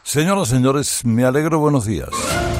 Señoras, señores, me alegro, buenos días.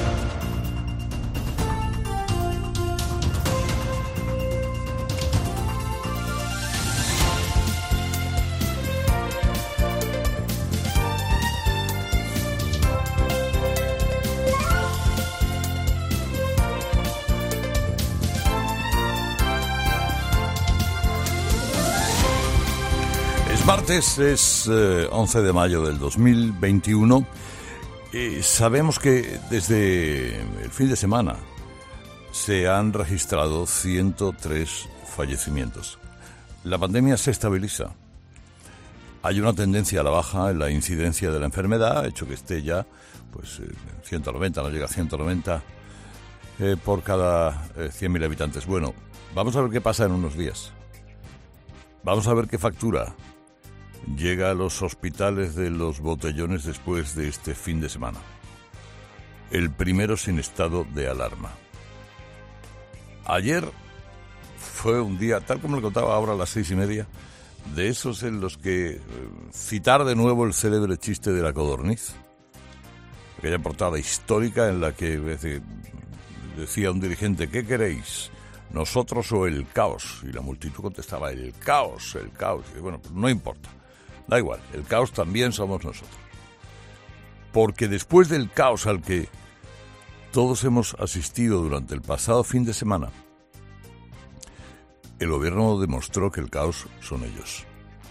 Martes es 11 de mayo del 2021. Sabemos que desde el fin de semana se han registrado 103 fallecimientos. La pandemia se estabiliza. Hay una tendencia a la baja en la incidencia de la enfermedad, hecho que esté ya pues 190, no llega a 190 por cada 100.000 habitantes. Bueno, vamos a ver qué pasa en unos días. Vamos a ver qué factura llega a los hospitales de los botellones después de este fin de semana. El primero sin estado de alarma. Ayer fue un día, tal como le contaba ahora a las 6:30, de esos en los que citar de nuevo el célebre chiste de la codorniz. Aquella portada histórica en la que decía un dirigente: ¿qué queréis? ¿Nosotros o el caos? Y la multitud contestaba: el caos, el caos. Y bueno, pues no importa. Da igual, el caos también somos nosotros. Porque después del caos al que todos hemos asistido durante el pasado fin de semana, el gobierno demostró que el caos son ellos.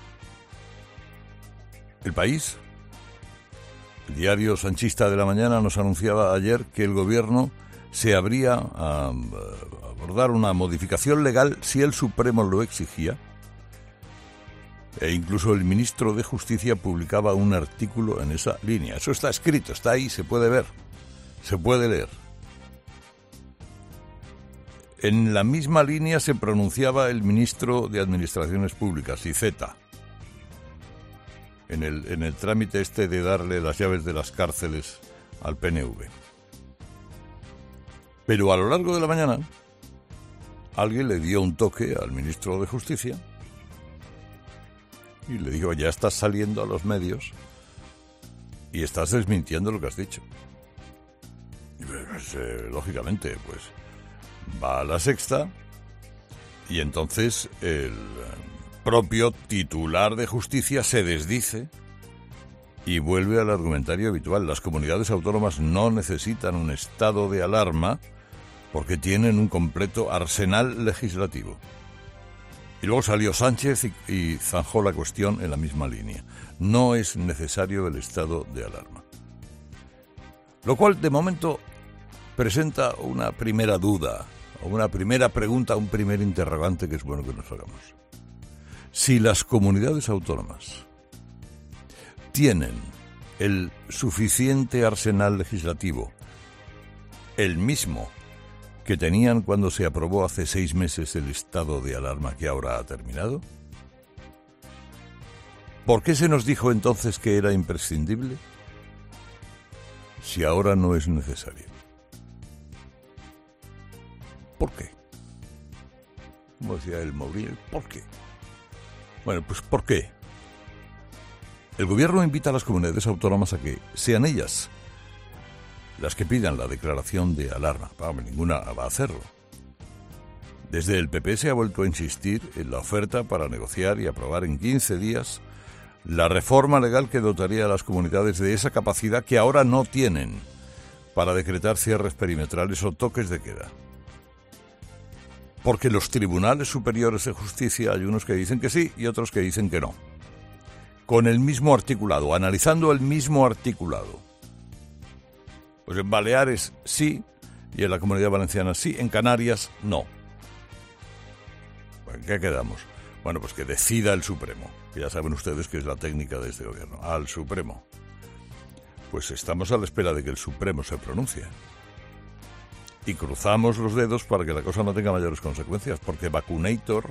El País, el diario sanchista de la mañana, nos anunciaba ayer que el gobierno se abría a abordar una modificación legal si el Supremo lo exigía. E incluso el ministro de Justicia publicaba un artículo en esa línea. Eso está escrito, está ahí, se puede ver, se puede leer. En la misma línea se pronunciaba el ministro de Administraciones Públicas, Iceta, en el trámite este de darle las llaves de las cárceles al PNV. Pero a lo largo de la mañana, alguien le dio un toque al ministro de Justicia y le dijo: ya estás saliendo a los medios y estás desmintiendo lo que has dicho. Y pues, lógicamente, pues va a La Sexta y entonces el propio titular de Justicia se desdice y vuelve al argumentario habitual. Las comunidades autónomas no necesitan un estado de alarma porque tienen un completo arsenal legislativo. Y luego salió Sánchez y zanjó la cuestión en la misma línea. No es necesario el estado de alarma. Lo cual, de momento, presenta una primera duda, o una primera pregunta, un primer interrogante que es bueno que nos hagamos. Si las comunidades autónomas tienen el suficiente arsenal legislativo, el mismo que tenían cuando se aprobó hace 6 meses el estado de alarma que ahora ha terminado? ¿Por qué se nos dijo entonces que era imprescindible si ahora no es necesario? ¿Por qué? Como decía el Mourinho, ¿por qué? Bueno, pues ¿por qué? El gobierno invita a las comunidades autónomas a que sean ellas las que pidan la declaración de alarma. Ninguna va a hacerlo. Desde el PP se ha vuelto a insistir en la oferta para negociar y aprobar en 15 días la reforma legal que dotaría a las comunidades de esa capacidad que ahora no tienen para decretar cierres perimetrales o toques de queda. Porque los tribunales superiores de justicia hay unos que dicen que sí y otros que dicen que no. Con el mismo articulado, analizando el mismo articulado. Pues en Baleares sí, y en la Comunidad Valenciana sí, en Canarias no. ¿En qué quedamos? Bueno, pues que decida el Supremo, que ya saben ustedes que es la técnica de este gobierno, al Supremo. Pues estamos a la espera de que el Supremo se pronuncie. Y cruzamos los dedos para que la cosa no tenga mayores consecuencias, porque Vacunator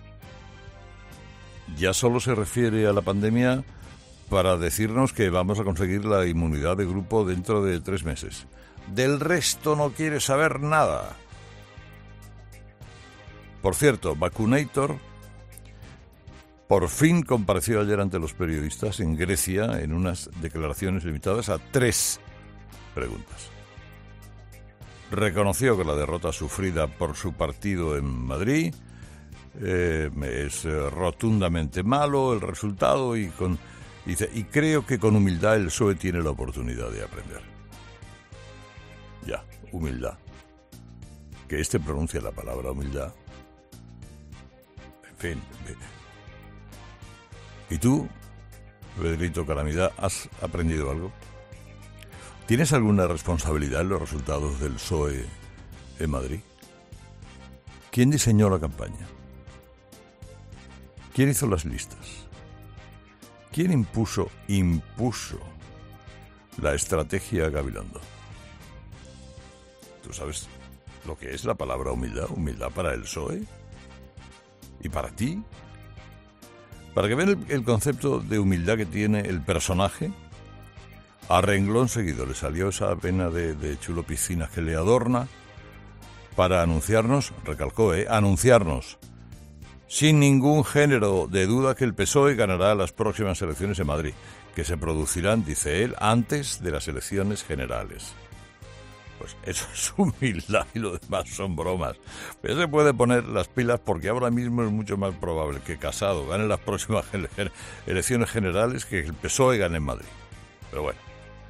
ya solo se refiere a la pandemia para decirnos que vamos a conseguir la inmunidad de grupo dentro de 3 meses. Del resto no quiere saber nada. Por cierto, Vacunator por fin compareció ayer ante los periodistas en Grecia en unas declaraciones limitadas a 3 preguntas. Reconoció que la derrota sufrida por su partido en Madrid es rotundamente malo el resultado y creo que con humildad el PSOE tiene la oportunidad de aprender. Ya, humildad. Que pronuncia la palabra humildad. En fin. ¿Y tú, Pedrito Calamidad, has aprendido algo? ¿Tienes alguna responsabilidad en los resultados del PSOE en Madrid? ¿Quién diseñó la campaña? ¿Quién hizo las listas? ¿Quién impuso la estrategia Gabilondo? ¿Tú sabes lo que es la palabra humildad? ¿Humildad para el PSOE? ¿Y para ti? Para que vean el concepto de humildad que tiene el personaje, a renglón seguido le salió esa vena de chulo piscinas que le adorna para anunciarnos, recalcó, anunciarnos sin ningún género de duda que el PSOE ganará las próximas elecciones en Madrid, que se producirán, dice él, antes de las elecciones generales. Pues eso es humildad y lo demás son bromas. Pero se puede poner las pilas porque ahora mismo es mucho más probable que Casado gane las próximas elecciones generales que el PSOE gane en Madrid. Pero bueno.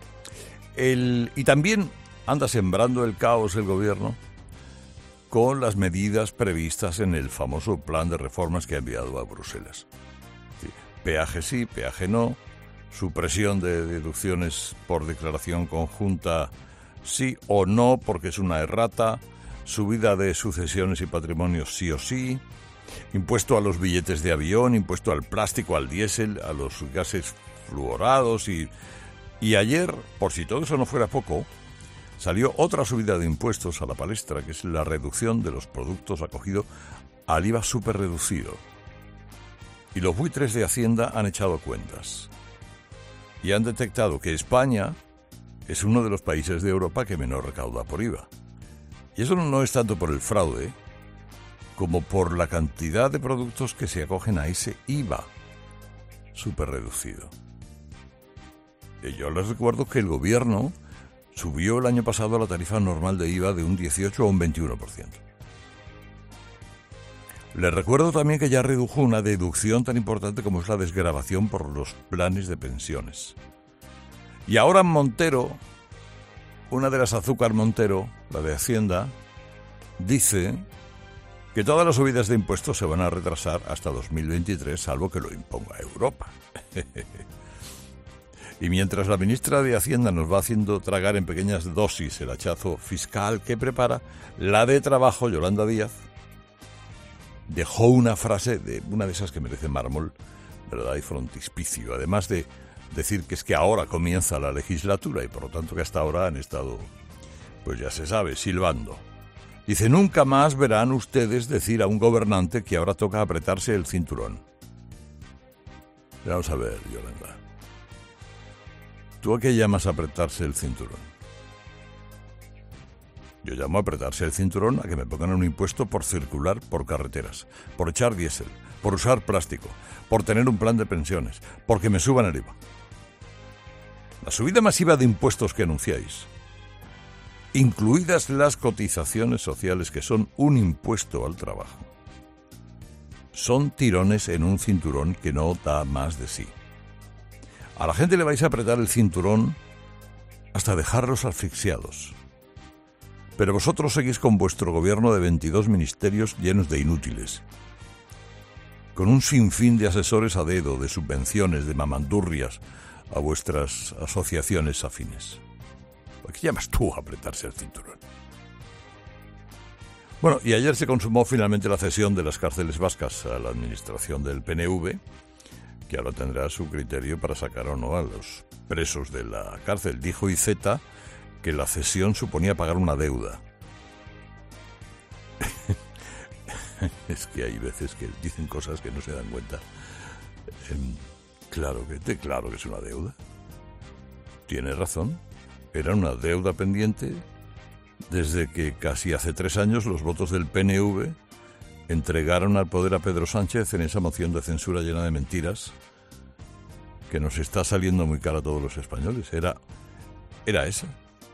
Y también anda sembrando el caos el gobierno con las medidas previstas en el famoso plan de reformas que ha enviado a Bruselas. Sí, peaje sí, peaje no, supresión de deducciones por declaración conjunta sí o no, porque es una errata, subida de sucesiones y patrimonios sí o sí, impuesto a los billetes de avión, impuesto al plástico, al diésel, a los gases fluorados y ayer, por si todo eso no fuera poco, salió otra subida de impuestos a la palestra, que es la reducción de los productos acogidos al IVA superreducido. Y los buitres de Hacienda han echado cuentas y han detectado que España es uno de los países de Europa que menor recauda por IVA. Y eso no es tanto por el fraude como por la cantidad de productos que se acogen a ese IVA superreducido. Y yo les recuerdo que el gobierno subió el año pasado la tarifa normal de IVA de un 18 a un 21%. Les recuerdo también que ya redujo una deducción tan importante como es la desgravación por los planes de pensiones. Y ahora Montero, una de las azúcar Montero, la de Hacienda, dice que todas las subidas de impuestos se van a retrasar hasta 2023, salvo que lo imponga Europa. Y mientras la ministra de Hacienda nos va haciendo tragar en pequeñas dosis el hachazo fiscal que prepara, la de Trabajo, Yolanda Díaz, dejó una frase, una de esas que merece mármol, ¿verdad? Y frontispicio, además de decir que es que ahora comienza la legislatura y por lo tanto que hasta ahora han estado, pues ya se sabe, silbando. Dice, nunca más verán ustedes decir a un gobernante que ahora toca apretarse el cinturón. Vamos a ver, Yolanda. ¿Tú a qué llamas apretarse el cinturón? Yo llamo a apretarse el cinturón a que me pongan un impuesto por circular por carreteras, por echar diésel, por usar plástico, por tener un plan de pensiones, porque me suban el IVA. La subida masiva de impuestos que anunciáis, incluidas las cotizaciones sociales que son un impuesto al trabajo, son tirones en un cinturón que no da más de sí. A la gente le vais a apretar el cinturón hasta dejarlos asfixiados. Pero vosotros seguís con vuestro gobierno de 22 ministerios llenos de inútiles, con un sinfín de asesores a dedo, de subvenciones, de mamandurrias a vuestras asociaciones afines. ¿Por qué llamas tú a apretarse el cinturón? Bueno, y ayer se consumó finalmente la cesión de las cárceles vascas a la administración del PNV, que ahora tendrá su criterio para sacar o no a los presos de la cárcel. Dijo Iceta que la cesión suponía pagar una deuda. Es que hay veces que dicen cosas que no se dan cuenta. Claro que es una deuda. Tiene razón. Era una deuda pendiente desde que casi hace 3 años los votos del PNV entregaron al poder a Pedro Sánchez en esa moción de censura llena de mentiras que nos está saliendo muy cara a todos los españoles. Era esa.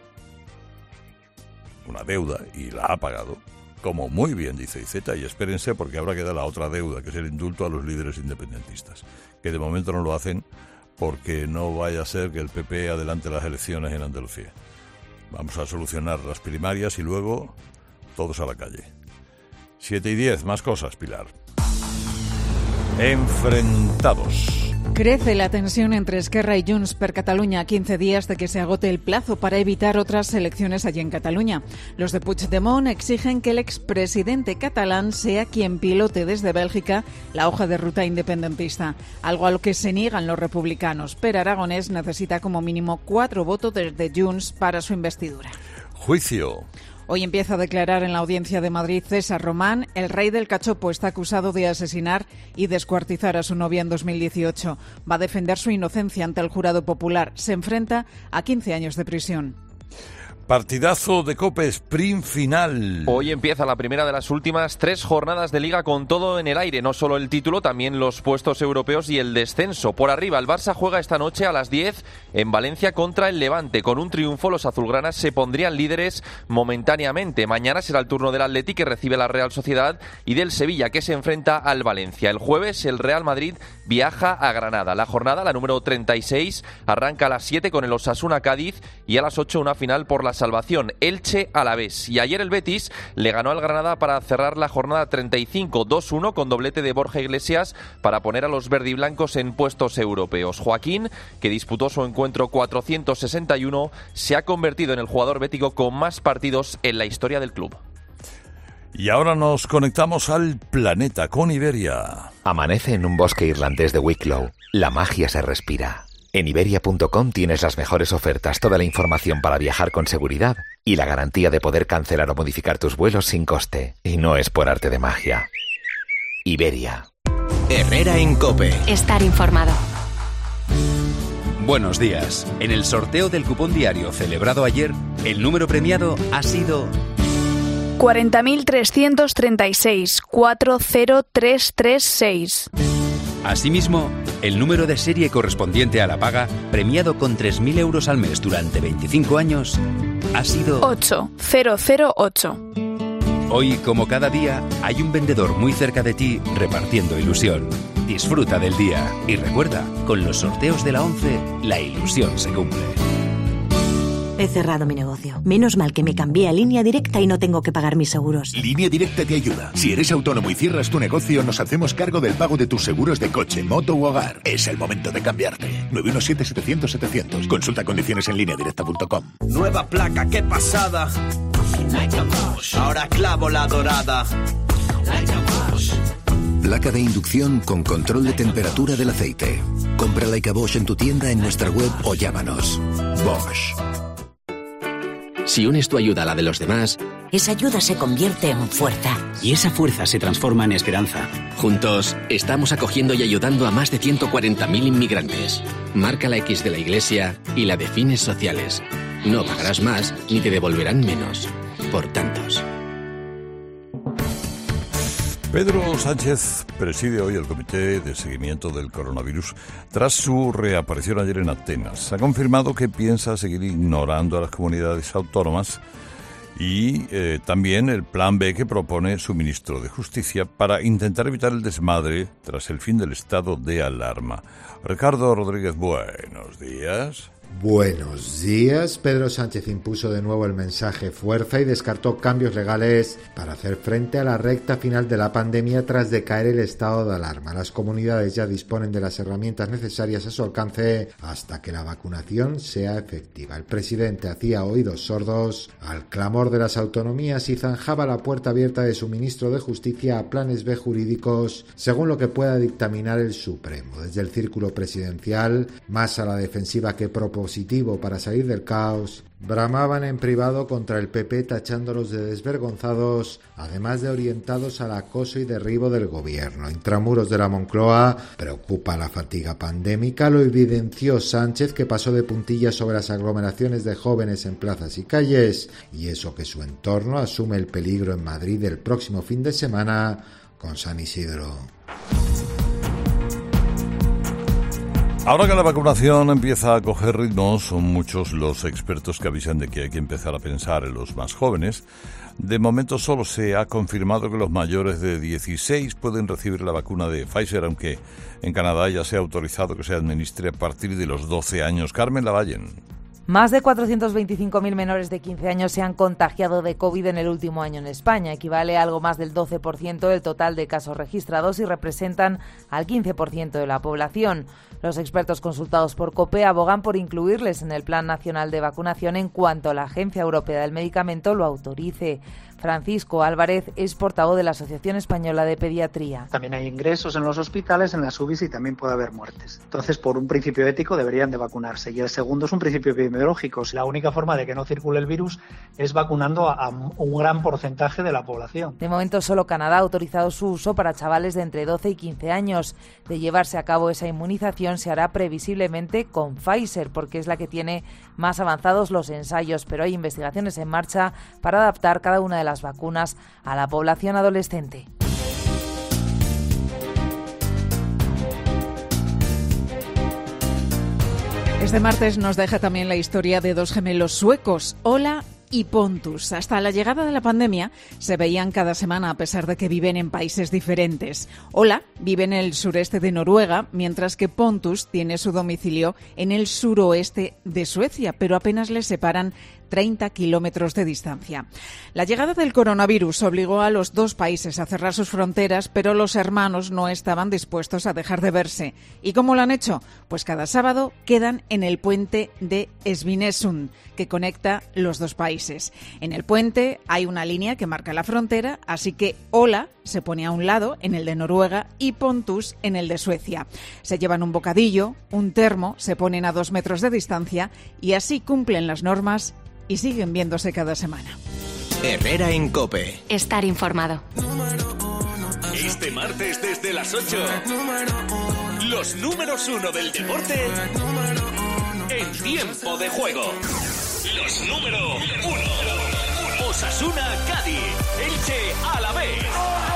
Una deuda, y la ha pagado, como muy bien dice Iceta, y espérense porque habrá que dar la otra deuda, que es el indulto a los líderes independentistas, que de momento no lo hacen porque no vaya a ser que el PP adelante las elecciones en Andalucía. Vamos a solucionar las primarias y luego todos a la calle. 7:10, más cosas, Pilar. Enfrentados. Crece la tensión entre Esquerra y Junts per Catalunya a 15 días de que se agote el plazo para evitar otras elecciones allí en Cataluña. Los de Puigdemont exigen que el expresidente catalán sea quien pilote desde Bélgica la hoja de ruta independentista, algo a lo que se niegan los republicanos. Pere Aragonés necesita como mínimo 4 votos desde Junts para su investidura. Juicio. Hoy empieza a declarar en la Audiencia de Madrid César Román. El rey del cachopo está acusado de asesinar y descuartizar a su novia en 2018. Va a defender su inocencia ante el jurado popular. Se enfrenta a 15 años de prisión. Partidazo de Cope, sprint final. Hoy empieza la primera de las últimas 3 jornadas de Liga con todo en el aire. No solo el título, también los puestos europeos y el descenso. Por arriba, el Barça juega esta noche a las 10 en Valencia contra el Levante. Con un triunfo, los azulgranas se pondrían líderes momentáneamente. Mañana será el turno del Atleti, que recibe a la Real Sociedad, y del Sevilla, que se enfrenta al Valencia. El jueves, el Real Madrid viaja a Granada. La jornada, la número 36, arranca a las 7 con el Osasuna Cádiz y a las 8 una final por la salvación, Elche Alavés. Y ayer el Betis le ganó al Granada para cerrar la jornada 35, 2-1 con doblete de Borja Iglesias para poner a los verdiblancos en puestos europeos. Joaquín, que disputó su encuentro 461, se ha convertido en el jugador bético con más partidos en la historia del club. Y ahora nos conectamos al planeta con Iberia. Amanece en un bosque irlandés de Wicklow. La magia se respira. En Iberia.com tienes las mejores ofertas, toda la información para viajar con seguridad y la garantía de poder cancelar o modificar tus vuelos sin coste. Y no es por arte de magia. Iberia. Herrera en COPE. Estar informado. Buenos días. En el sorteo del cupón diario celebrado ayer, el número premiado ha sido 40.336 40336. Asimismo, el número de serie correspondiente a la paga, premiado con 3.000 euros al mes durante 25 años, ha sido 8008. Hoy, como cada día, hay un vendedor muy cerca de ti repartiendo ilusión. Disfruta del día y recuerda, con los sorteos de la 11, la ilusión se cumple. He cerrado mi negocio. Menos mal que me cambié a Línea Directa y no tengo que pagar mis seguros. Línea Directa te ayuda. Si eres autónomo y cierras tu negocio, nos hacemos cargo del pago de tus seguros de coche, moto u hogar. Es el momento de cambiarte. 917-700-700. Consulta condiciones en lineadirecta.com. Nueva placa, qué pasada. Ahora clavo la dorada. Placa de inducción con control de temperatura del aceite. Compra Leica Bosch en tu tienda, en nuestra web o llámanos. Bosch. Si unes tu ayuda a la de los demás, esa ayuda se convierte en fuerza. Y esa fuerza se transforma en esperanza. Juntos, estamos acogiendo y ayudando a más de 140.000 inmigrantes. Marca la X de la Iglesia y la de fines sociales. No pagarás más ni te devolverán menos. Por tantos. Pedro Sánchez preside hoy el Comité de Seguimiento del Coronavirus tras su reaparición ayer en Atenas. Ha confirmado que piensa seguir ignorando a las comunidades autónomas y también el plan B que propone su ministro de Justicia para intentar evitar el desmadre tras el fin del estado de alarma. Ricardo Rodríguez, buenos días. Buenos días. Pedro Sánchez impuso de nuevo el mensaje fuerza y descartó cambios legales para hacer frente a la recta final de la pandemia tras decaer el estado de alarma. Las comunidades ya disponen de las herramientas necesarias a su alcance hasta que la vacunación sea efectiva. El presidente hacía oídos sordos al clamor de las autonomías y zanjaba la puerta abierta de su ministro de Justicia a planes B jurídicos según lo que pueda dictaminar el Supremo. Desde el círculo presidencial, más a la defensiva que propositivo para salir del caos, bramaban en privado contra el PP tachándolos de desvergonzados, además de orientados al acoso y derribo del gobierno. Intramuros de la Moncloa preocupa la fatiga pandémica, lo evidenció Sánchez, que pasó de puntillas sobre las aglomeraciones de jóvenes en plazas y calles, y eso que su entorno asume el peligro en Madrid el próximo fin de semana con San Isidro. Ahora que la vacunación empieza a coger ritmo, son muchos los expertos que avisan de que hay que empezar a pensar en los más jóvenes. De momento solo se ha confirmado que los mayores de 16 pueden recibir la vacuna de Pfizer, aunque en Canadá ya se ha autorizado que se administre a partir de los 12 años. Carmen Lavallen. Más de 425.000 menores de 15 años se han contagiado de COVID en el último año en España. Equivale a algo más del 12% del total de casos registrados y representan al 15% de la población. Los expertos consultados por COPE abogan por incluirles en el Plan Nacional de Vacunación en cuanto la Agencia Europea del Medicamento lo autorice. Francisco Álvarez es portavoz de la Asociación Española de Pediatría. También hay ingresos en los hospitales, en las UBIs y también puede haber muertes. Entonces, por un principio ético deberían de vacunarse. Y el segundo es un principio epidemiológico. La única forma de que no circule el virus es vacunando a un gran porcentaje de la población. De momento, solo Canadá ha autorizado su uso para chavales de entre 12 y 15 años. De llevarse a cabo esa inmunización, se hará previsiblemente con Pfizer, porque es la que tiene más avanzados los ensayos, pero hay investigaciones en marcha para adaptar cada una de las vacunas a la población adolescente. Este martes nos deja también la historia de dos gemelos suecos, Ola y Pontus. Hasta la llegada de la pandemia se veían cada semana a pesar de que viven en países diferentes. Ola vive en el sureste de Noruega, mientras que Pontus tiene su domicilio en el suroeste de Suecia, pero apenas les separan 30 kilómetros de distancia. La llegada del coronavirus obligó a los dos países a cerrar sus fronteras, pero los hermanos no estaban dispuestos a dejar de verse. ¿Y cómo lo han hecho? Pues cada sábado quedan en el puente de Svinesund, que conecta los dos países. En el puente hay una línea que marca la frontera, así que Ola se pone a un lado, en el de Noruega, y Pontus en el de Suecia. Se llevan un bocadillo, un termo, se ponen a 2 metros de distancia y así cumplen las normas y siguen viéndose cada semana. Herrera en COPE. Estar informado. Este martes desde las 8, los números 1 del deporte en tiempo de juego. Los número 1. Osasuna, Cádiz. Elche, Alavés.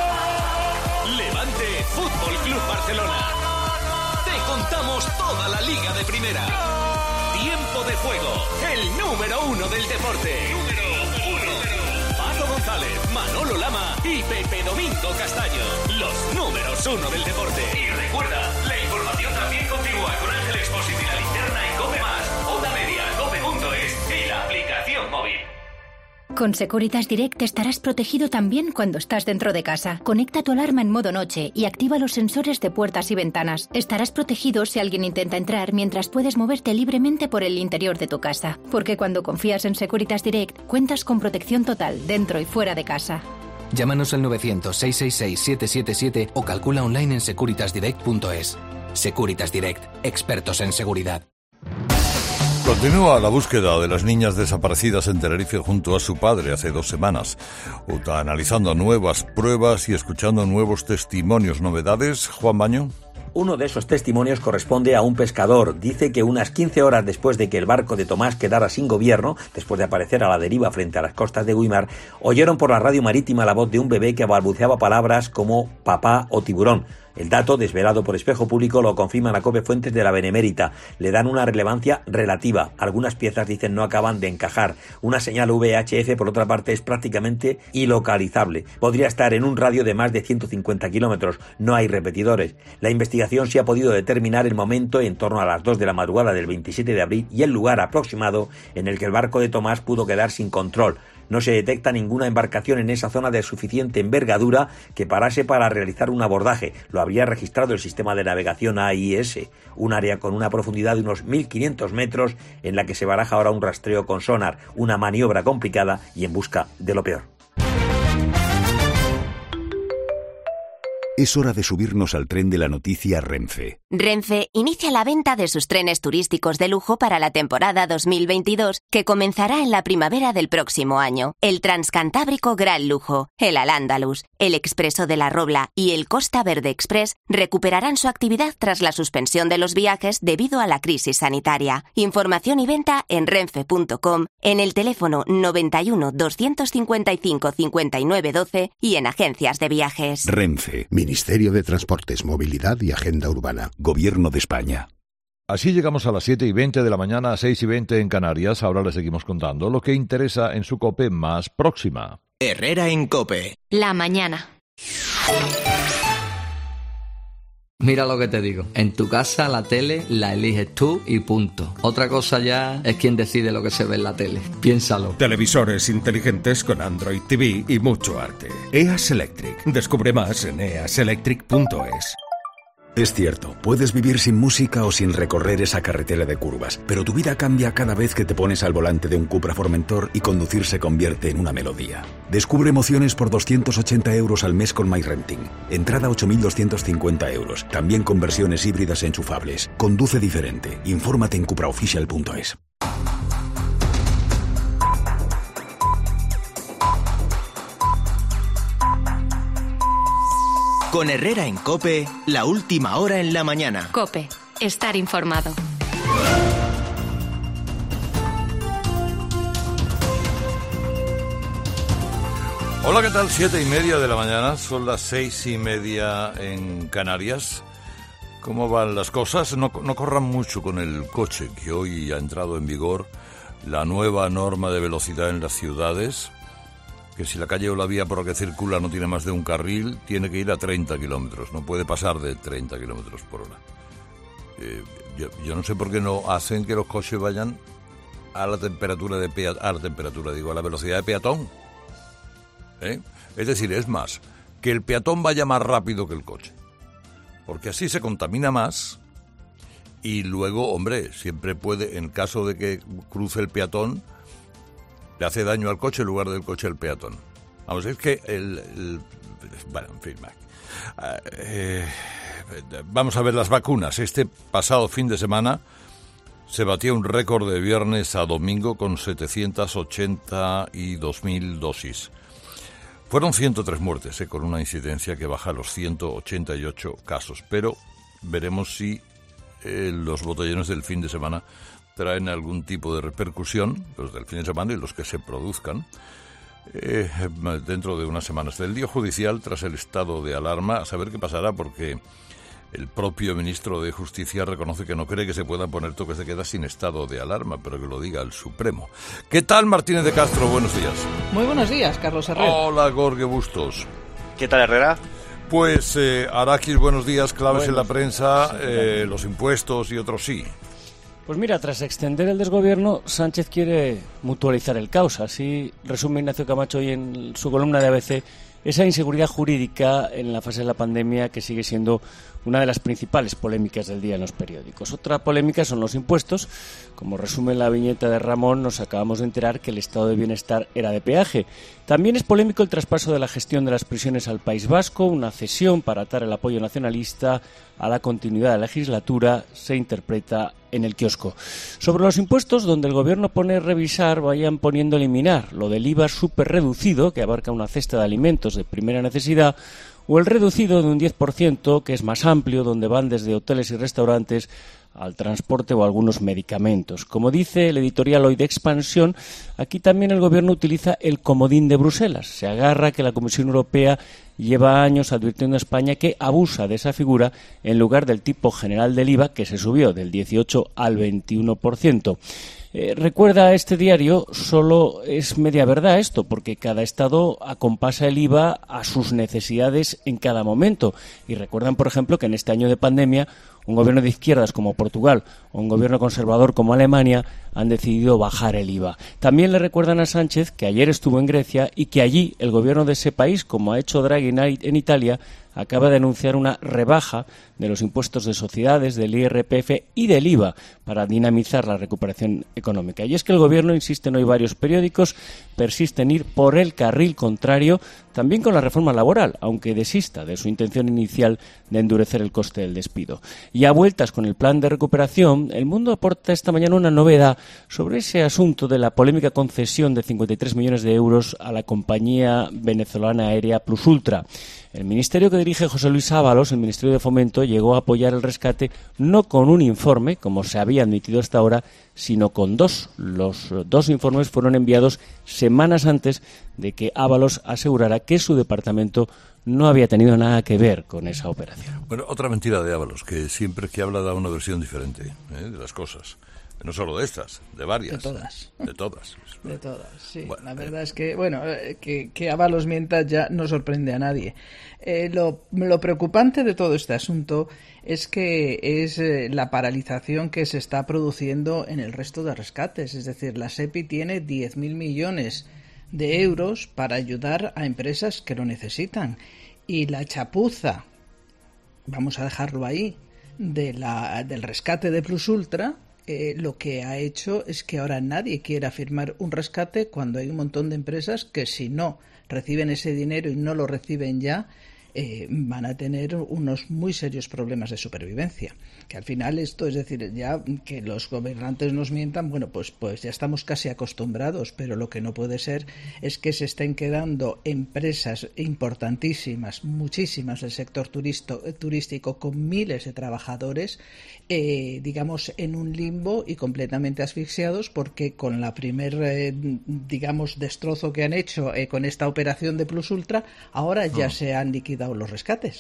Levante, Fútbol Club Barcelona. Te contamos toda la liga de primera. Tiempo de juego, el número 1 del deporte. Número 1. Paco González, Manolo Lama y Pepe Domingo Castaño. Los números 1 del deporte. Y recuerda, la información también continúa con Ángel Expósito y la linterna en COPE+, Onda Media, COPE.es y la aplicación móvil. Con Securitas Direct estarás protegido también cuando estás dentro de casa. Conecta tu alarma en modo noche y activa los sensores de puertas y ventanas. Estarás protegido si alguien intenta entrar mientras puedes moverte libremente por el interior de tu casa. Porque cuando confías en Securitas Direct, cuentas con protección total dentro y fuera de casa. Llámanos al 900-666-777 o calcula online en securitasdirect.es. Securitas Direct, expertos en seguridad. Continúa la búsqueda de las niñas desaparecidas en Tenerife junto a su padre hace 2 semanas. UTA analizando nuevas pruebas y escuchando nuevos testimonios. ¿Novedades, Juan Baño? Uno de esos testimonios corresponde a un pescador. Dice que unas 15 horas después de que el barco de Tomás quedara sin gobierno, después de aparecer a la deriva frente a las costas de Güímar, oyeron por la radio marítima la voz de un bebé que balbuceaba palabras como papá o tiburón. El dato, desvelado por Espejo Público, lo confirman a COPE fuentes de la Benemérita. Le dan una relevancia relativa. Algunas piezas, dicen, no acaban de encajar. Una señal VHF, por otra parte, es prácticamente ilocalizable. Podría estar en un radio de más de 150 kilómetros. No hay repetidores. La investigación sí ha podido determinar el momento en torno a las 2 de la madrugada del 27 de abril y el lugar aproximado en el que el barco de Tomás pudo quedar sin control. No se detecta ninguna embarcación en esa zona de suficiente envergadura que parase para realizar un abordaje. Lo habría registrado el sistema de navegación AIS, un área con una profundidad de unos 1.500 metros en la que se baraja ahora un rastreo con sonar, una maniobra complicada y en busca de lo peor. Es hora de subirnos al tren de la noticia Renfe. Renfe inicia la venta de sus trenes turísticos de lujo para la temporada 2022, que comenzará en la primavera del próximo año. El Transcantábrico Gran Lujo, el Al-Ándalus, el Expreso de la Robla y el Costa Verde Express recuperarán su actividad tras la suspensión de los viajes debido a la crisis sanitaria. Información y venta en renfe.com, en el teléfono 91 255 59 12 y en agencias de viajes. Renfe, Ministerio de Transportes, Movilidad y Agenda Urbana, Gobierno de España. Así llegamos a las 7:20 de la mañana, a 6:20 en Canarias. Ahora les seguimos contando lo que interesa en su COPE más próxima. Herrera en COPE. La mañana. Mira lo que te digo, en tu casa la tele la eliges tú y punto. Otra cosa ya es quien decide lo que se ve en la tele. Piénsalo. Televisores inteligentes con Android TV y mucho arte. EAS Electric. Descubre más en easelectric.es. Es cierto, puedes vivir sin música o sin recorrer esa carretera de curvas, pero tu vida cambia cada vez que te pones al volante de un Cupra Formentor y conducir se convierte en una melodía. Descubre emociones por 280 euros al mes con MyRenting. Entrada 8.250 euros, también con versiones híbridas enchufables. Conduce diferente. Infórmate en cupraofficial.es. Con Herrera en COPE, la última hora en la mañana. COPE, estar informado. Hola, ¿qué tal? 7:30 de la mañana, son las 6:30 en Canarias. ¿Cómo van las cosas? No corran mucho con el coche, que hoy ha entrado en vigor la nueva norma de velocidad en las ciudades, que si la calle o la vía por la que circula no tiene más de un carril, tiene que ir a 30 kilómetros, no puede pasar de 30 kilómetros por hora. Yo no sé por qué no hacen que los coches vayan a la temperatura a la velocidad de peatón. Es decir, es más, que el peatón vaya más rápido que el coche, porque así se contamina más y luego, hombre, siempre puede, en caso de que cruce el peatón, le hace daño al coche en lugar del coche al peatón. Vamos, es que bueno, en fin, vamos a ver las vacunas. Este pasado fin de semana se batió un récord de viernes a domingo con 782.000 dosis. Fueron 103 muertes, con una incidencia que baja a los 188 casos. Pero veremos si los botellones del fin de semana traen algún tipo de repercusión, los del fin de semana y los que se produzcan, dentro de unas semanas. Del día judicial, tras el estado de alarma, a saber qué pasará, porque el propio ministro de Justicia reconoce que no cree que se puedan poner toques de queda sin estado de alarma, pero que lo diga el Supremo. ¿Qué tal, Martínez de Castro? Buenos días. Muy buenos días, Carlos Herrera. Hola, Jorge Bustos. ¿Qué tal, Herrera? Pues, Arakis, buenos días. Claves en la prensa, los impuestos y otros sí. Pues mira, tras extender el desgobierno, Sánchez quiere mutualizar el caos. Así resume Ignacio Camacho hoy en su columna de ABC esa inseguridad jurídica en la fase de la pandemia que sigue siendo una de las principales polémicas del día en los periódicos. Otra polémica son los impuestos. Como resume la viñeta de Ramón, nos acabamos de enterar que el estado de bienestar era de peaje. También es polémico el traspaso de la gestión de las prisiones al País Vasco, una cesión para atar el apoyo nacionalista a la continuidad de la legislatura, se interpreta en el kiosco. Sobre los impuestos, donde el gobierno pone revisar, vayan poniendo eliminar lo del IVA súper reducido, que abarca una cesta de alimentos de primera necesidad, o el reducido de un 10%, que es más amplio, donde van desde hoteles y restaurantes al transporte o algunos medicamentos. Como dice el editorial hoy de Expansión, aquí también el gobierno utiliza el comodín de Bruselas. Se agarra que la Comisión Europea lleva años advirtiendo a España que abusa de esa figura en lugar del tipo general del IVA, que se subió del 18 al 21%. Recuerda este diario, solo es media verdad esto, porque cada estado acompasa el IVA a sus necesidades en cada momento. Y recuerdan, por ejemplo, que en este año de pandemia un gobierno de izquierdas como Portugal o un gobierno conservador como Alemania han decidido bajar el IVA. También le recuerdan a Sánchez que ayer estuvo en Grecia y que allí el gobierno de ese país, como ha hecho Draghi en Italia, acaba de anunciar una rebaja de los impuestos de sociedades, del IRPF y del IVA para dinamizar la recuperación económica. Y es que el Gobierno, insisten hoy varios periódicos, persiste en ir por el carril contrario también con la reforma laboral, aunque desista de su intención inicial de endurecer el coste del despido. Y a vueltas con el plan de recuperación, El Mundo aporta esta mañana una novedad sobre ese asunto de la polémica concesión de 53 millones de euros a la compañía venezolana aérea Plusultra. El ministerio que dirige José Luis Ábalos, el Ministerio de Fomento, llegó a apoyar el rescate no con un informe, como se había admitido hasta ahora, sino con dos. Los dos informes fueron enviados semanas antes de que Ábalos asegurara que su departamento no había tenido nada que ver con esa operación. Bueno, otra mentira de Ábalos, que siempre que habla da una versión diferente de las cosas. No solo de estas, de varias. De todas. De todas. De todas, sí. Bueno, la verdad es que, que Ábalos mienta ya no sorprende a nadie. Lo preocupante de todo este asunto es que es la paralización que se está produciendo en el resto de rescates. Es decir, la SEPI tiene 10.000 millones de euros para ayudar a empresas que lo necesitan. Y la chapuza, vamos a dejarlo ahí, del rescate de Plusultra, lo que ha hecho es que ahora nadie quiera firmar un rescate cuando hay un montón de empresas que si no reciben ese dinero y no lo reciben ya, van a tener unos muy serios problemas de supervivencia. Que al final esto, es decir, ya que los gobernantes nos mientan, bueno, pues ya estamos casi acostumbrados, pero lo que no puede ser es que se estén quedando empresas importantísimas, muchísimas del sector turístico, con miles de trabajadores, digamos, en un limbo y completamente asfixiados, porque con la primer, digamos, destrozo que han hecho con esta operación de Plusultra, ahora ya se han liquidado los rescates.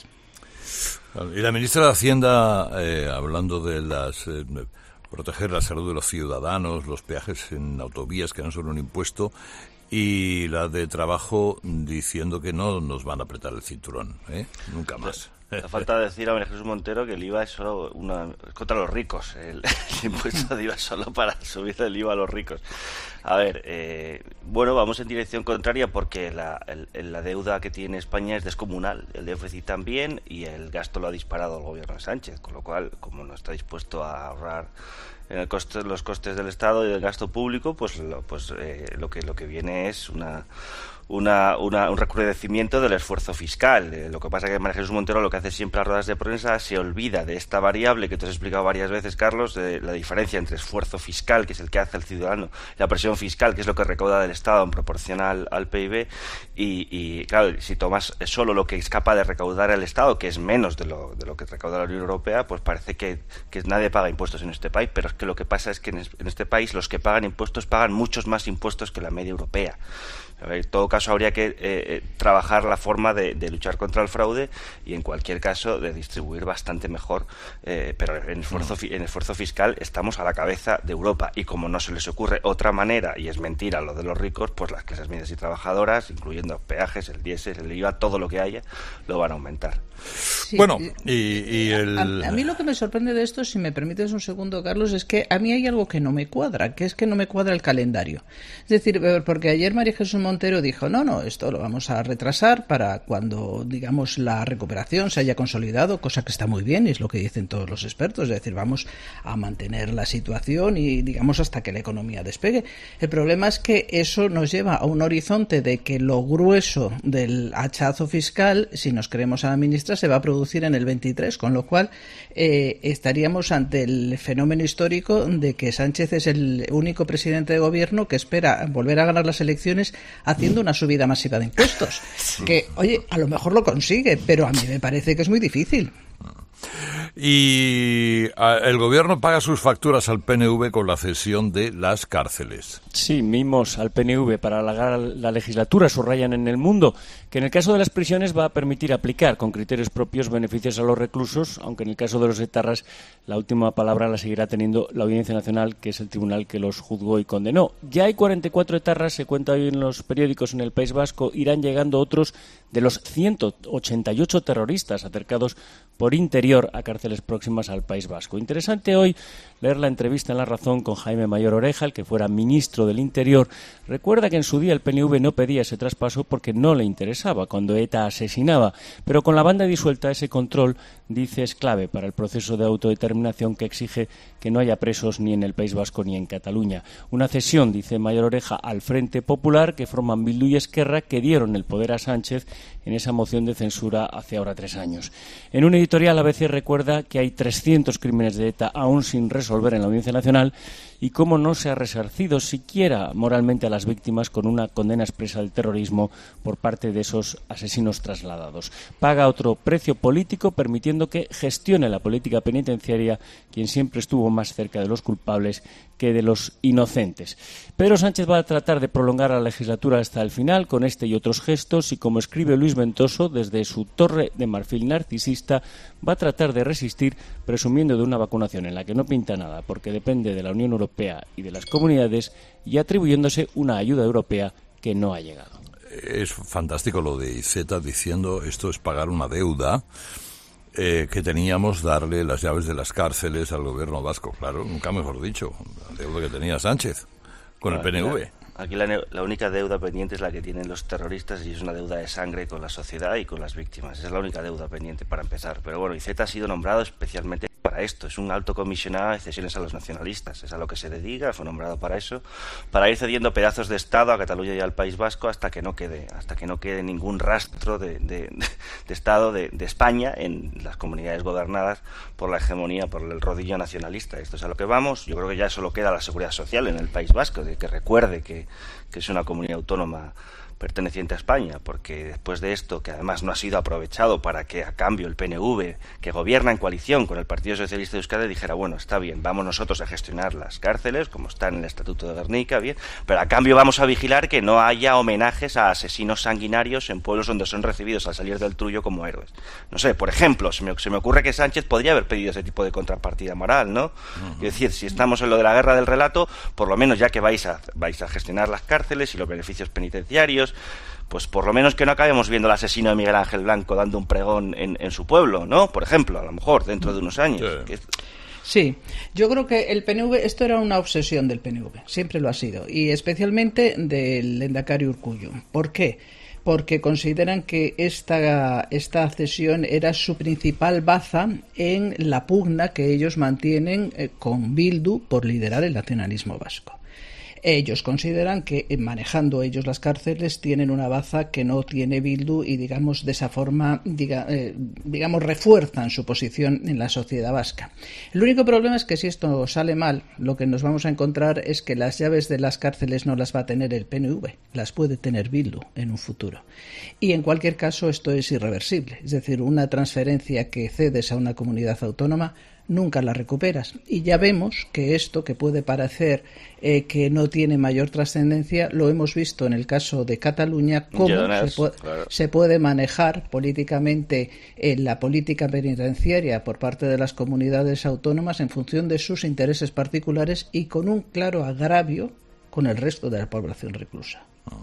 Y la ministra de Hacienda, hablando de proteger la salud de los ciudadanos, los peajes en autovías que no son un impuesto, y la de Trabajo diciendo que no nos van a apretar el cinturón, nunca más. Le falta decir a María Jesús Montero que el IVA es solo es contra los ricos, el impuesto de IVA es solo para subir el IVA a los ricos. A ver, vamos en dirección contraria porque la deuda que tiene España es descomunal, el déficit también, y el gasto lo ha disparado el gobierno de Sánchez, con lo cual, como no está dispuesto a ahorrar en los costes del Estado y del gasto público, lo que viene es un recrudecimiento del esfuerzo fiscal. Lo que pasa es que María Jesús Montero lo que hace siempre a ruedas de prensa se olvida de esta variable que te has explicado varias veces, Carlos, de la diferencia entre esfuerzo fiscal, que es el que hace el ciudadano, y la presión fiscal, que es lo que recauda del Estado en proporción al PIB, y claro, si tomas solo lo que es capaz de recaudar el Estado, que es menos de lo que recauda la Unión Europea, pues parece que nadie paga impuestos en este país, pero es que lo que pasa es que en este país los que pagan impuestos pagan muchos más impuestos que la media europea. En todo caso, habría que trabajar la forma de luchar contra el fraude y, en cualquier caso, de distribuir bastante mejor. Pero en esfuerzo fiscal estamos a la cabeza de Europa. Y como no se les ocurre otra manera, y es mentira lo de los ricos, pues las clases medias y trabajadoras, incluyendo peajes, el diésel, el IVA, todo lo que haya, lo van a aumentar. Sí, bueno, a mí lo que me sorprende de esto, si me permites un segundo, Carlos, es que a mí hay algo que no me cuadra, que es que no me cuadra el calendario. Es decir, porque ayer María Jesús Montero dijo, no, esto lo vamos a retrasar para cuando, digamos, la recuperación se haya consolidado, cosa que está muy bien, y es lo que dicen todos los expertos, es decir, vamos a mantener la situación y, digamos, hasta que la economía despegue. El problema es que eso nos lleva a un horizonte de que lo grueso del hachazo fiscal, si nos creemos a la ministra, se va a producir en el 23, con lo cual estaríamos ante el fenómeno histórico de que Sánchez es el único presidente de gobierno que espera volver a ganar las elecciones haciendo una subida masiva de impuestos. Sí. Que, oye, a lo mejor lo consigue, pero a mí me parece que es muy difícil. Y el gobierno paga sus facturas al PNV con la cesión de las cárceles. Sí, mimos al PNV para alargar la legislatura, subrayan en El Mundo, que en el caso de las prisiones va a permitir aplicar con criterios propios beneficios a los reclusos, aunque en el caso de los etarras la última palabra la seguirá teniendo la Audiencia Nacional, que es el tribunal que los juzgó y condenó. Ya hay 44 etarras, se cuenta hoy en los periódicos en el País Vasco, irán llegando otros de los 188 terroristas acercados por interior a cárceles cárceles próximas al País Vasco. Interesante hoy leer la entrevista en La Razón con Jaime Mayor Oreja, el que fuera ministro del Interior. Recuerda que en su día el PNV no pedía ese traspaso porque no le interesaba cuando ETA asesinaba, pero con la banda disuelta ese control, dice, es clave para el proceso de autodeterminación que exige que no haya presos ni en el País Vasco ni en Cataluña. Una cesión, dice Mayor Oreja, al Frente Popular que forman Bildu y Esquerra, que dieron el poder a Sánchez en esa moción de censura hace ahora 3 años. En un editorial ABC recuerda que hay 300 crímenes de ETA aún sin resolver en la Audiencia Nacional y cómo no se ha resarcido siquiera moralmente a las víctimas con una condena expresa del terrorismo por parte de esos asesinos trasladados. Paga otro precio político permitiendo que gestione la política penitenciaria quien siempre estuvo más cerca de los culpables que de los inocentes. Pedro Sánchez va a tratar de prolongar la legislatura hasta el final con este y otros gestos y, como escribe Luis Ventoso, desde su torre de marfil narcisista va a tratar de resistir presumiendo de una vacunación en la que no pinta nada porque depende de la Unión Europea y de las comunidades y atribuyéndose una ayuda europea que no ha llegado. Es fantástico lo de Iceta diciendo esto es pagar una deuda que teníamos, darle las llaves de las cárceles al gobierno vasco. Claro, nunca mejor dicho, la deuda que tenía Sánchez con el PNV. Aquí la única deuda pendiente es la que tienen los terroristas y es una deuda de sangre con la sociedad y con las víctimas. Esa es la única deuda pendiente para empezar. Pero bueno, Iceta ha sido nombrado especialmente para esto. Es un alto comisionado de cesiones a los nacionalistas. Es a lo que se dedica, fue nombrado para eso, para ir cediendo pedazos de Estado a Cataluña y al País Vasco hasta que no quede ningún rastro de Estado de España en las comunidades gobernadas por la hegemonía, por el rodillo nacionalista. Esto es a lo que vamos. Yo creo que ya solo queda la seguridad social en el País Vasco, de que recuerde que es una comunidad autónoma perteneciente a España, porque después de esto, que además no ha sido aprovechado para que a cambio el PNV, que gobierna en coalición con el Partido Socialista de Euskadi, dijera, bueno, está bien, vamos nosotros a gestionar las cárceles, como está en el Estatuto de Gernika, bien, pero a cambio vamos a vigilar que no haya homenajes a asesinos sanguinarios en pueblos donde son recibidos al salir del Trullo como héroes. No sé, por ejemplo, se me ocurre que Sánchez podría haber pedido ese tipo de contrapartida moral, ¿no? Es decir, si estamos en lo de la guerra del relato, por lo menos ya que vais a gestionar las cárceles y los beneficios penitenciarios, pues por lo menos que no acabemos viendo al asesino de Miguel Ángel Blanco dando un pregón en su pueblo, ¿no? Por ejemplo, a lo mejor, dentro de unos años. Sí, yo creo que el PNV, esto era una obsesión del PNV, siempre lo ha sido, y especialmente del Lehendakari Urkullu. ¿Por qué? Porque consideran que esta cesión era su principal baza en la pugna que ellos mantienen con Bildu por liderar el nacionalismo vasco. Ellos consideran que manejando ellos las cárceles tienen una baza que no tiene Bildu y digamos de esa forma refuerzan su posición en la sociedad vasca. El único problema es que si esto sale mal, lo que nos vamos a encontrar es que las llaves de las cárceles no las va a tener el PNV, las puede tener Bildu en un futuro. Y en cualquier caso esto es irreversible, es decir, una transferencia que cedes a una comunidad autónoma nunca la recuperas. Y ya vemos que esto, que puede parecer que no tiene mayor trascendencia, lo hemos visto en el caso de Cataluña, cómo se puede manejar políticamente la política penitenciaria por parte de las comunidades autónomas en función de sus intereses particulares y con un claro agravio con el resto de la población reclusa.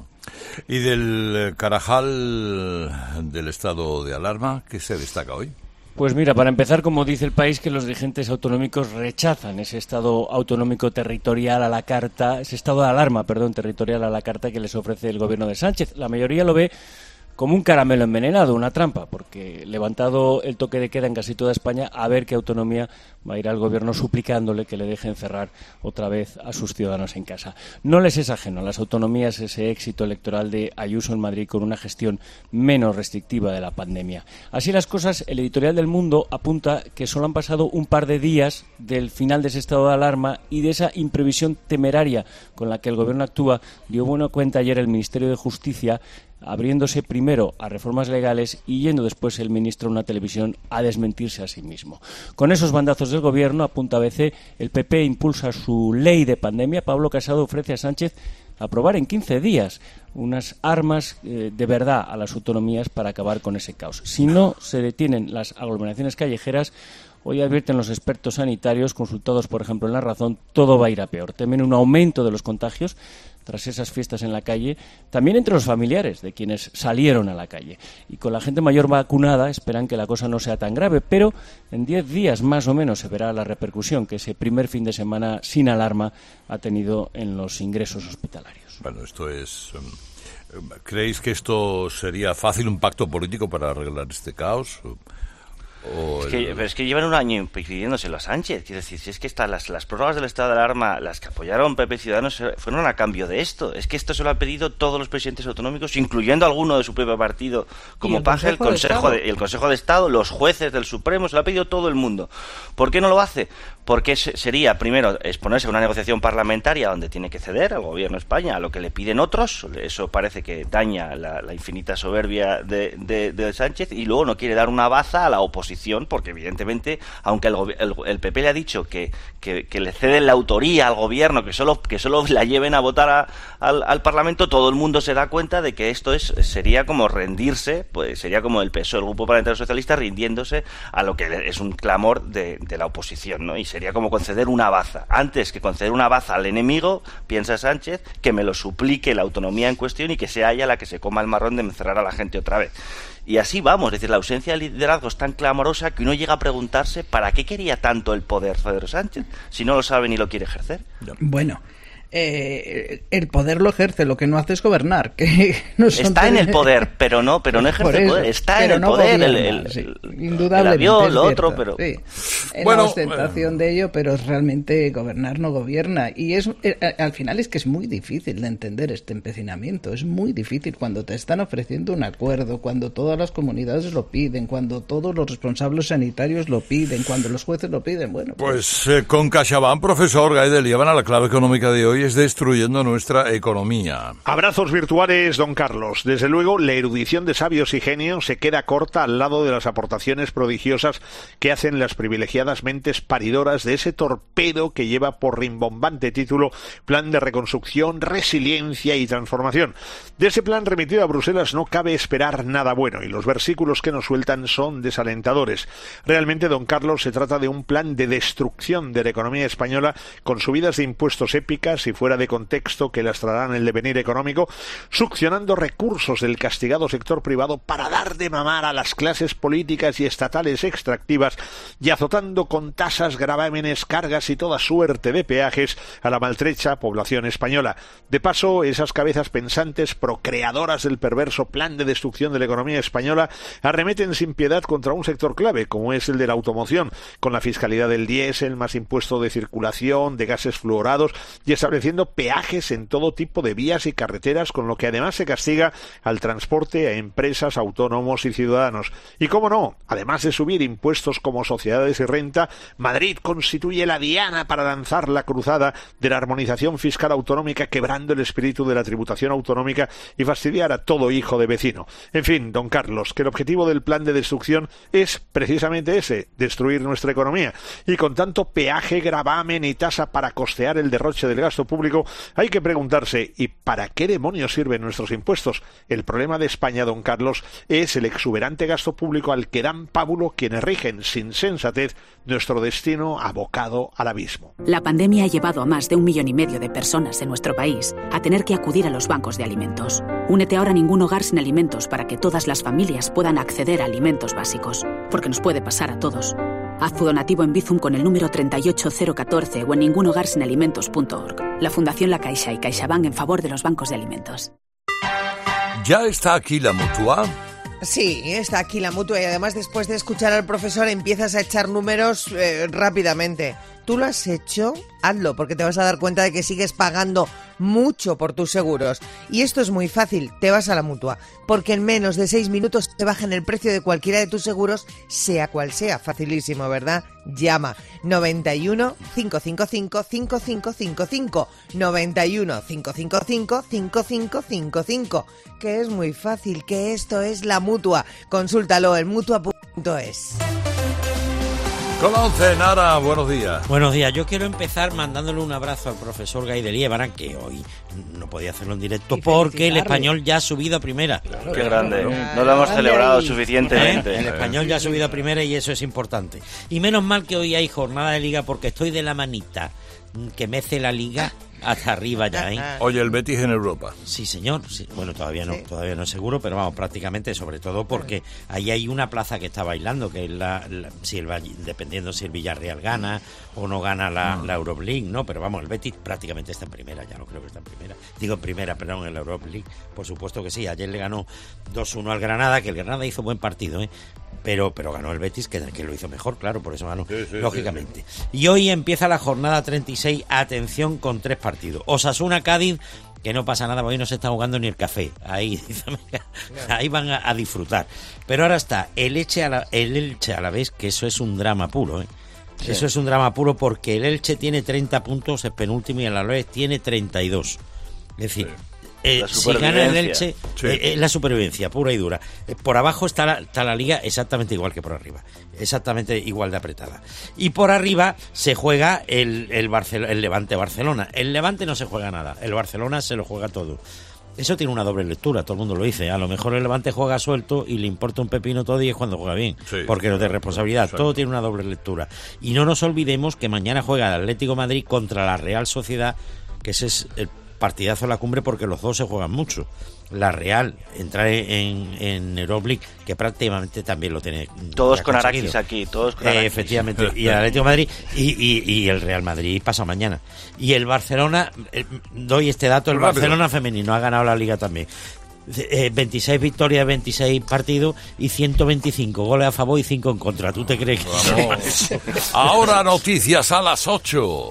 ¿Y del Carajal del estado de alarma, qué se destaca hoy? Pues mira, para empezar, como dice El País, que los dirigentes autonómicos rechazan ese estado autonómico territorial a la carta, ese estado de alarma, territorial a la carta que les ofrece el gobierno de Sánchez. La mayoría lo ve como un caramelo envenenado, una trampa, porque levantado el toque de queda en casi toda España, a ver qué autonomía va a ir al gobierno suplicándole que le dejen cerrar otra vez a sus ciudadanos en casa. No les es ajeno a las autonomías ese éxito electoral de Ayuso en Madrid con una gestión menos restrictiva de la pandemia. Así las cosas, el editorial del Mundo apunta que solo han pasado un par de días del final de ese estado de alarma y de esa imprevisión temeraria con la que el gobierno actúa. Dio buena cuenta ayer el Ministerio de Justicia, abriéndose primero a reformas legales y yendo después el ministro a una televisión a desmentirse a sí mismo. Con esos bandazos del gobierno, apunta ABC, el PP impulsa su ley de pandemia. Pablo Casado ofrece a Sánchez aprobar en 15 días unas armas de verdad a las autonomías para acabar con ese caos. Si no se detienen las aglomeraciones callejeras, Hoy advierten los expertos sanitarios, consultados por ejemplo en La Razón, todo va a ir a peor. Temen un aumento de los contagios tras esas fiestas en la calle, también entre los familiares de quienes salieron a la calle. Y con la gente mayor vacunada esperan que la cosa no sea tan grave, pero en 10 días más o menos se verá la repercusión que ese primer fin de semana sin alarma ha tenido en los ingresos hospitalarios. Bueno, esto es... ¿Creéis que esto sería fácil, un pacto político para arreglar este caos? Pero es que llevan un año pidiéndoselo a Sánchez. Quiero decir, si es que las prórrogas del estado de alarma, las que apoyaron PP y Ciudadanos, fueron a cambio de esto. Es que esto se lo han pedido todos los presidentes autonómicos, incluyendo alguno de su propio partido, como Paje, el Consejo de Estado, los jueces del Supremo, se lo ha pedido todo el mundo. ¿Por qué no lo hace? Porque sería, primero, exponerse a una negociación parlamentaria donde tiene que ceder el gobierno de España a lo que le piden otros. Eso parece que daña la infinita soberbia de Sánchez, y luego no quiere dar una baza a la oposición, porque evidentemente, aunque el PP le ha dicho que le ceden la autoría al gobierno, que solo la lleven a votar al Parlamento, todo el mundo se da cuenta de que esto sería como rendirse, pues sería como el PSOE, el Grupo Parlamentario Socialista, rindiéndose a lo que es un clamor de la oposición, ¿no? Y sería como conceder una baza. Antes que conceder una baza al enemigo, piensa Sánchez, que me lo suplique la autonomía en cuestión y que sea ella la que se coma el marrón de encerrar a la gente otra vez. Y así vamos, es decir, la ausencia de liderazgo es tan clamorosa que uno llega a preguntarse ¿para qué quería tanto el poder Pedro Sánchez si no lo sabe ni lo quiere ejercer? Bueno, el poder lo ejerce, lo que no hace es gobernar. Que no está en el poder, pero no ejerce el poder. Está en el poder, indudablemente, el avión, lo otro, pero... Sí. Bueno, la ostentación de ello, pero realmente gobernar no gobierna. Y al final es que es muy difícil de entender este empecinamiento. Es muy difícil cuando te están ofreciendo un acuerdo, cuando todas las comunidades lo piden, cuando todos los responsables sanitarios lo piden, cuando los jueces lo piden. Bueno, pues con CaixaBank, profesor Gaidel, llevan a la clave económica de hoy es destruyendo nuestra economía. Abrazos virtuales, don Carlos. Desde luego, la erudición de sabios y genios se queda corta al lado de las aportaciones prodigiosas que hacen las privilegiadas mentes paridoras de ese torpedo que lleva por rimbombante título Plan de Reconstrucción, Resiliencia y Transformación. De ese plan remitido a Bruselas no cabe esperar nada bueno, y los versículos que nos sueltan son desalentadores. Realmente, don Carlos, se trata de un plan de destrucción de la economía española, con subidas de impuestos épicas y fuera de contexto que lastrarán el devenir económico, succionando recursos del castigado sector privado para dar de mamar a las clases políticas y estatales extractivas, y azotando con tasas, gravámenes, cargas y toda suerte de peajes a la maltrecha población española. De paso, esas cabezas pensantes procreadoras del perverso plan de destrucción de la economía española arremeten sin piedad contra un sector clave, como es el de la automoción, con la fiscalidad del diésel, más impuesto de circulación, de gases fluorados, y estableciendo peajes en todo tipo de vías y carreteras, con lo que además se castiga al transporte, a empresas, autónomos y ciudadanos. Y cómo no, además de subir impuestos como sociedades y renta, Madrid constituye la diana para lanzar la cruzada de la armonización fiscal autonómica, quebrando el espíritu de la tributación autonómica y fastidiar a todo hijo de vecino. En fin, don Carlos, que el objetivo del plan de destrucción es precisamente ese, destruir nuestra economía. Y con tanto peaje, gravamen y tasa para costear el derroche del gasto público, hay que preguntarse, ¿y para qué demonios sirven nuestros impuestos? El problema de España, don Carlos, es el exuberante gasto público al que dan pábulo quienes rigen sin sensatez nuestro destino abocado al abismo. La pandemia ha llevado a más de 1,5 millones de personas en nuestro país a tener que acudir a los bancos de alimentos. Únete ahora a Ningún Hogar Sin Alimentos para que todas las familias puedan acceder a alimentos básicos, porque nos puede pasar a todos. Haz tu donativo en Bizum con el número 38014 o en ningunhogarsinalimentos.org. La Fundación La Caixa y CaixaBank en favor de los bancos de alimentos. ¿Ya está aquí la Mutua? Sí, está aquí la Mutua, y además después de escuchar al profesor empiezas a echar números rápidamente. ¿Tú lo has hecho? Hazlo, porque te vas a dar cuenta de que sigues pagando mucho por tus seguros. Y esto es muy fácil, te vas a la Mutua, porque en menos de 6 minutos te bajan el precio de cualquiera de tus seguros, sea cual sea. Facilísimo, ¿verdad? Llama 91 555 5555 91 555 5555, que es muy fácil, que esto es la Mutua. Consúltalo en mutua.es. Son las 11, Nara, buenos días. Buenos días, yo quiero empezar mandándole un abrazo al profesor Gay de Liébana, que hoy no podía hacerlo en directo porque el Español ya ha subido a primera. Claro, qué grande, no lo hemos celebrado suficientemente. El Español ya ha subido a primera y eso es importante. Y menos mal que hoy hay jornada de liga porque estoy de la manita que mece la liga hasta arriba ya, ¿eh? Oye, el Betis en Europa. Sí, señor. Sí. Bueno, todavía no es seguro, pero vamos, prácticamente, sobre todo porque ahí hay una plaza que está bailando, que es dependiendo si el Villarreal gana o no gana la Europa League, ¿no? Pero vamos, el Betis prácticamente está en primera, ya no creo que está en primera. Digo en primera, perdón, en la Europa League, por supuesto que sí. Ayer le ganó 2-1 al Granada, que el Granada hizo buen partido, ¿eh? Pero ganó el Betis, que lo hizo mejor, claro, por eso ganó, lógicamente. Sí. Y hoy empieza la jornada 36, atención, con 3 partidos. Osasuna-Cádiz, que no pasa nada, porque hoy no se está jugando ni el café. Ahí van a disfrutar. Pero ahora está el Elche a la vez, que eso es un drama puro, ¿eh? Sí. Eso es un drama puro porque el Elche tiene 30 puntos, es penúltimo, y el Alavés tiene 32. Es decir... si gana el Elche, la supervivencia pura y dura. Por abajo está la liga exactamente igual que por arriba, exactamente igual de apretada. Y por arriba se juega el Levante-Barcelona. El Levante no se juega nada, el Barcelona se lo juega todo. Eso tiene una doble lectura, todo el mundo lo dice. A lo mejor el Levante juega suelto y le importa un pepino todo y es cuando juega bien, porque no tiene responsabilidad. Exacto. Todo tiene una doble lectura. Y no nos olvidemos que mañana juega el Atlético de Madrid contra la Real Sociedad, que ese es el partidazo en la cumbre porque los dos se juegan mucho. La Real entra en Europa League, que prácticamente también lo tiene. Todos con Araquis aquí, todos con Araquis. Efectivamente, y el Atlético de Madrid y el Real Madrid pasa mañana. Y el Barcelona, doy este dato, el Barcelona femenino ha ganado la Liga también. 26 victorias, 26 partidos y 125 goles a favor y 5 en contra. ¿Tú te crees que...? Ahora noticias a las 8.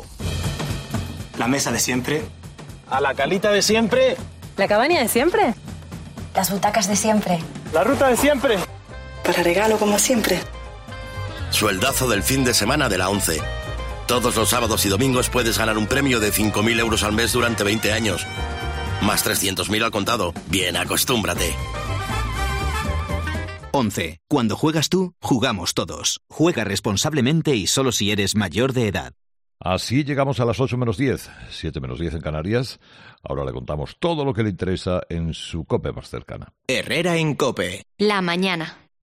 La mesa de siempre. A la calita de siempre. La cabaña de siempre. Las butacas de siempre. La ruta de siempre. Para regalo como siempre. Sueldazo del fin de semana de la 11. Todos los sábados y domingos puedes ganar un premio de 5.000 euros al mes durante 20 años. Más 300.000 al contado. Bien, acostúmbrate. 11. Cuando juegas tú, jugamos todos. Juega responsablemente y solo si eres mayor de edad. Así llegamos a las 8 menos 10, 7 menos 10 en Canarias. Ahora le contamos todo lo que le interesa en su COPE más cercana. Herrera en COPE. La mañana.